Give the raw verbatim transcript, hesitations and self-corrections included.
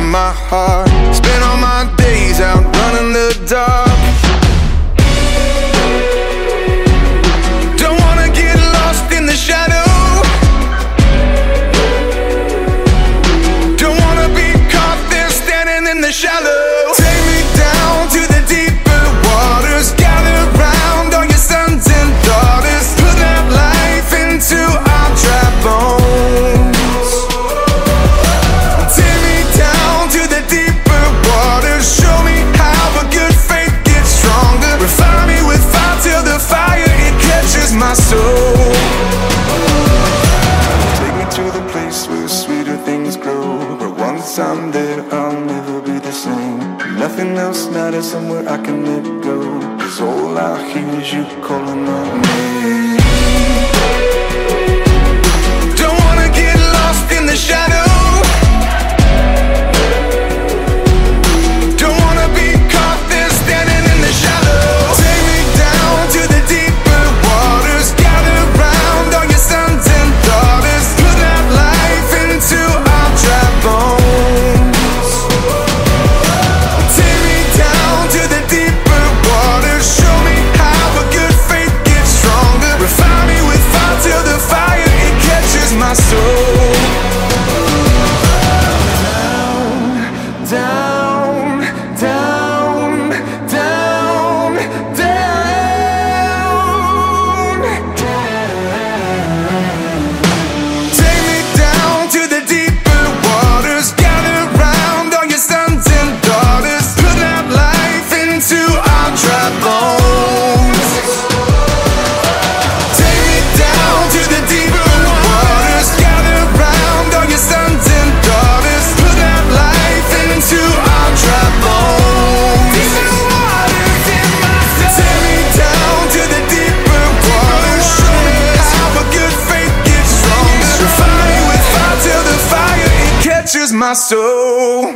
of my heart. Spend all my days out running the dark. Don't wanna get lost in the shadow. Don't wanna be caught there standing in the shallow. Take me down to the deeper waters. Gather round all your sons and daughters. Put that life into our dry bones. Take me down to the deeper waters. Show me how a good faith gets stronger. Refine me with fire till the fire, it catches my soul. Take me to the place where sweeter things grow. But once I'm there, I'll never be the same. Nothing else matters, somewhere I can let go. 'Cause all I hear is you calling my name. Don't wanna get lost in the shadow. Don't wanna be caught there standing in the shallow. Take me down to the deeper waters. Gather round all your sons and daughters. Put that life into our dry bones. Take me down to the deeper waters. Show me how a good faith gets stronger. Refine me with fire till the fire, it catches my soul. Down, down, down, down, down. Take me down to the deeper waters. Gather round all your sons and daughters. Put that life into our dry bones. Take me down to the deeper waters. Gather round all your sons and daughters. Put that life into our dry bones. Take me down to the deeper waters. Show me how a good faith gets stronger. Refine me with fire till the fire, it catches my soul.